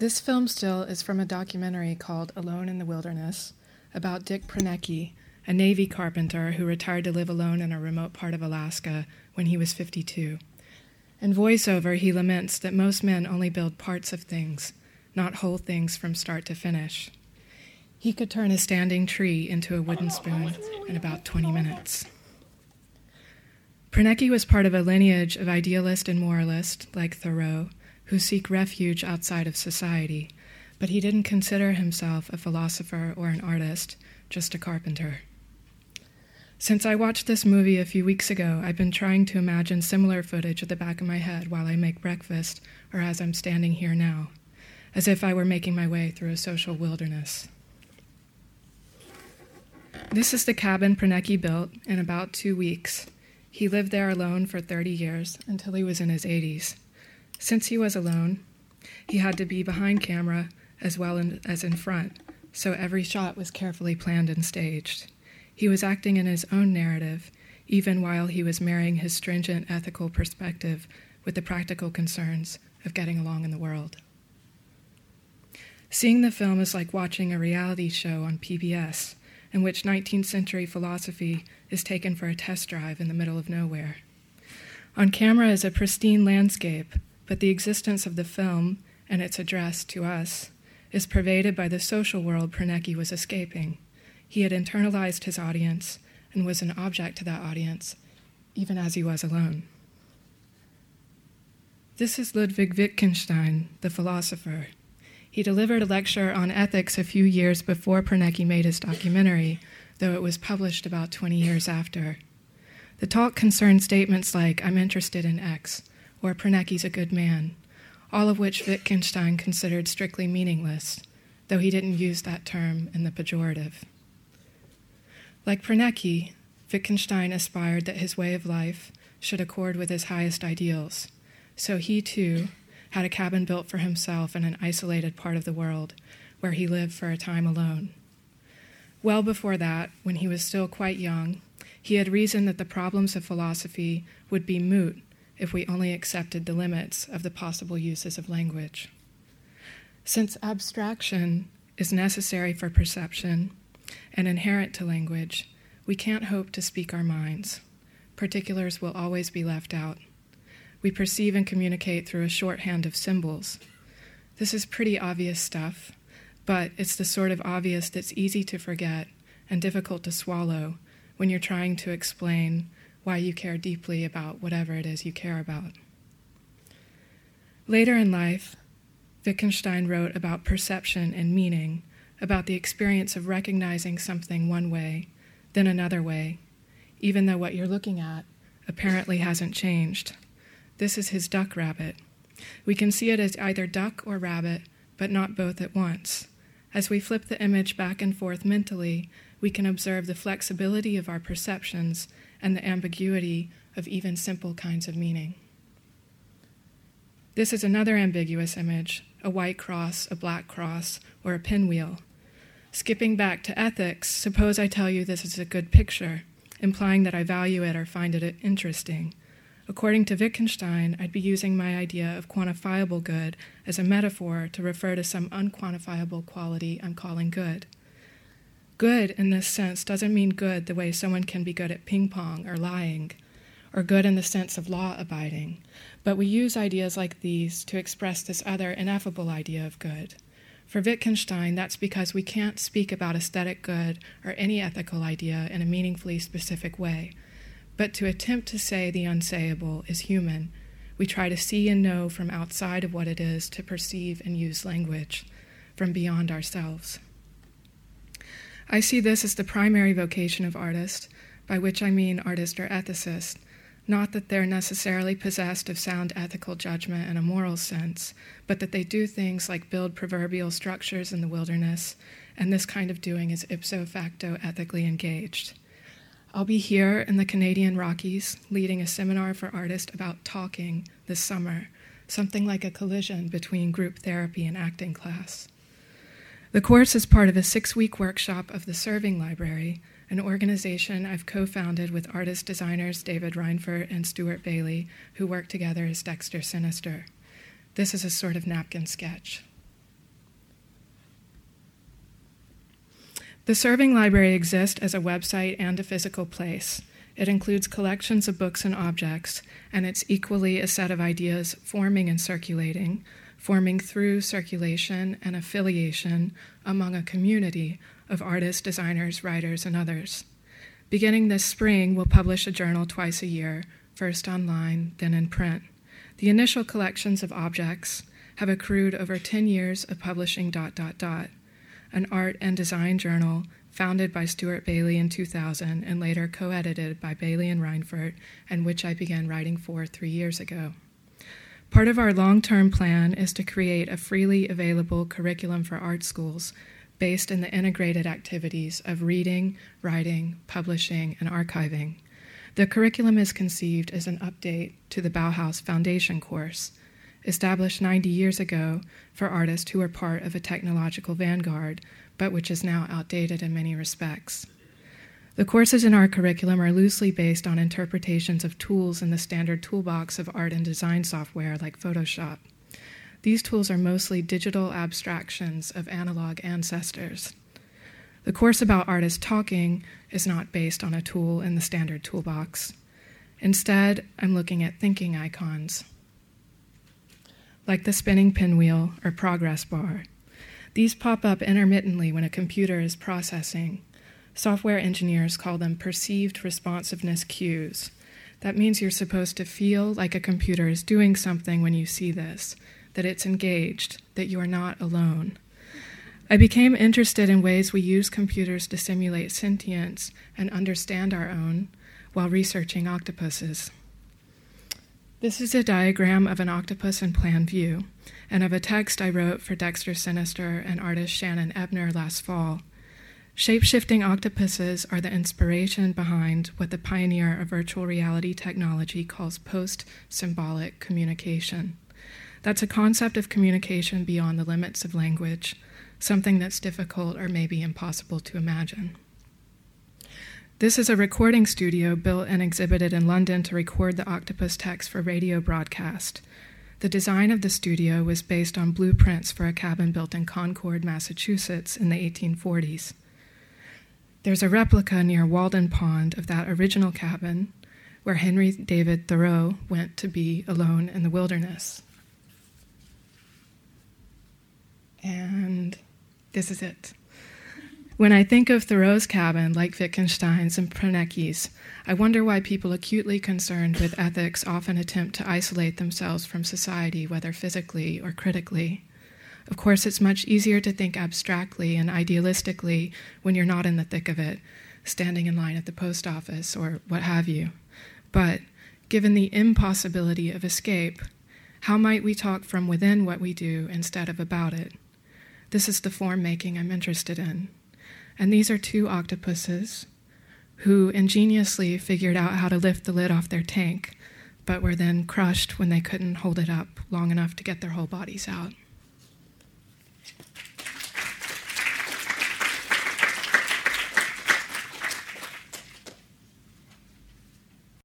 This film still is from a documentary called Alone in the Wilderness about Dick Pronecki, a Navy carpenter who retired to live alone in a remote part of Alaska when he was 52. In voiceover, he laments that most men only build parts of things, not whole things from start to finish. He could turn a standing tree into a wooden spoon in about 20 minutes. Pronecki was part of a lineage of idealist and moralist, like Thoreau, who seek refuge outside of society, but he didn't consider himself a philosopher or an artist, just a carpenter. Since I watched this movie a few weeks ago, I've been trying to imagine similar footage at the back of my head while I make breakfast or as I'm standing here now, as if I were making my way through a social wilderness. This is the cabin Pronecki built in about 2 weeks. He lived there alone for 30 years until he was in his 80s. Since he was alone, he had to be behind camera as well as in front, so every shot was carefully planned and staged. He was acting in his own narrative, even while he was marrying his stringent ethical perspective with the practical concerns of getting along in the world. Seeing the film is like watching a reality show on PBS, in which 19th century philosophy is taken for a test drive in the middle of nowhere. On camera is a pristine landscape, but the existence of the film and its address to us is pervaded by the social world Pronecki was escaping. He had internalized his audience and was an object to that audience, even as he was alone. This is Ludwig Wittgenstein, the philosopher. He delivered a lecture on ethics a few years before Pronecki made his documentary, though it was published about 20 years after. The talk concerned statements like, "I'm interested in X," or "Pronecki's a good man," all of which Wittgenstein considered strictly meaningless, though he didn't use that term in the pejorative. Like Pronecki, Wittgenstein aspired that his way of life should accord with his highest ideals, so he, too, had a cabin built for himself in an isolated part of the world where he lived for a time alone. Well before that, when he was still quite young, he had reasoned that the problems of philosophy would be moot if we only accepted the limits of the possible uses of language. Since abstraction is necessary for perception and inherent to language, we can't hope to speak our minds. Particulars will always be left out. We perceive and communicate through a shorthand of symbols. This is pretty obvious stuff, but it's the sort of obvious that's easy to forget and difficult to swallow when you're trying to explain why you care deeply about whatever it is you care about. Later in life, Wittgenstein wrote about perception and meaning, about the experience of recognizing something one way, then another way, even though what you're looking at apparently hasn't changed. This is his duck rabbit. We can see it as either duck or rabbit, but not both at once. As we flip the image back and forth mentally, we can observe the flexibility of our perceptions and the ambiguity of even simple kinds of meaning. This is another ambiguous image, a white cross, a black cross, or a pinwheel. Skipping back to ethics, suppose I tell you this is a good picture, implying that I value it or find it interesting. According to Wittgenstein, I'd be using my idea of quantifiable good as a metaphor to refer to some unquantifiable quality I'm calling good. Good in this sense doesn't mean good the way someone can be good at ping pong or lying, or good in the sense of law-abiding, but we use ideas like these to express this other ineffable idea of good. For Wittgenstein, that's because we can't speak about aesthetic good or any ethical idea in a meaningfully specific way. But to attempt to say the unsayable is human. We try to see and know from outside of what it is to perceive and use language, from beyond ourselves. I see this as the primary vocation of artists, by which I mean artist or ethicist, not that they're necessarily possessed of sound ethical judgment in a moral sense, but that they do things like build proverbial structures in the wilderness, and this kind of doing is ipso facto ethically engaged. I'll be here in the Canadian Rockies leading a seminar for artists about talking this summer, something like a collision between group therapy and acting class. The course is part of a 6-week workshop of the Serving Library, an organization I've co-founded with artist-designers David Reinfurt and Stuart Bailey, who work together as Dexter Sinister. This is a sort of napkin sketch. The Serving Library exists as a website and a physical place. It includes collections of books and objects, and it's equally a set of ideas forming and circulating, forming through circulation and affiliation among a community of artists, designers, writers, and others. Beginning this spring, we'll publish a journal twice a year, first online, then in print. The initial collections of objects have accrued over 10 years of publishing ... an art and design journal founded by Stuart Bailey in 2000 and later co-edited by Bailey and Reinfurt, and which I began writing for 3 years ago. Part of our long-term plan is to create a freely available curriculum for art schools based in the integrated activities of reading, writing, publishing, and archiving. The curriculum is conceived as an update to the Bauhaus Foundation course, established 90 years ago for artists who are part of a technological vanguard, but which is now outdated in many respects. The courses in our curriculum are loosely based on interpretations of tools in the standard toolbox of art and design software like Photoshop. These tools are mostly digital abstractions of analog ancestors. The course about artists talking is not based on a tool in the standard toolbox. Instead, I'm looking at thinking icons, like the spinning pinwheel or progress bar. These pop up intermittently when a computer is processing. Software engineers call them perceived responsiveness cues. That means you're supposed to feel like a computer is doing something when you see this, that it's engaged, that you are not alone. I became interested in ways we use computers to simulate sentience and understand our own while researching octopuses. This is a diagram of an octopus in plan view, and of a text I wrote for Dexter Sinister and artist Shannon Ebner last fall. Shape-shifting octopuses are the inspiration behind what the pioneer of virtual reality technology calls post-symbolic communication. That's a concept of communication beyond the limits of language, something that's difficult or maybe impossible to imagine. This is a recording studio built and exhibited in London to record the octopus text for radio broadcast. The design of the studio was based on blueprints for a cabin built in Concord, Massachusetts in the 1840s. There's a replica near Walden Pond of that original cabin where Henry David Thoreau went to be alone in the wilderness. And this is it. When I think of Thoreau's cabin, like Wittgenstein's and Pronecki's, I wonder why people acutely concerned with ethics often attempt to isolate themselves from society, whether physically or critically. Of course, it's much easier to think abstractly and idealistically when you're not in the thick of it, standing in line at the post office or what have you. But given the impossibility of escape, how might we talk from within what we do instead of about it? This is the form making I'm interested in. And these are two octopuses who ingeniously figured out how to lift the lid off their tank, but were then crushed when they couldn't hold it up long enough to get their whole bodies out.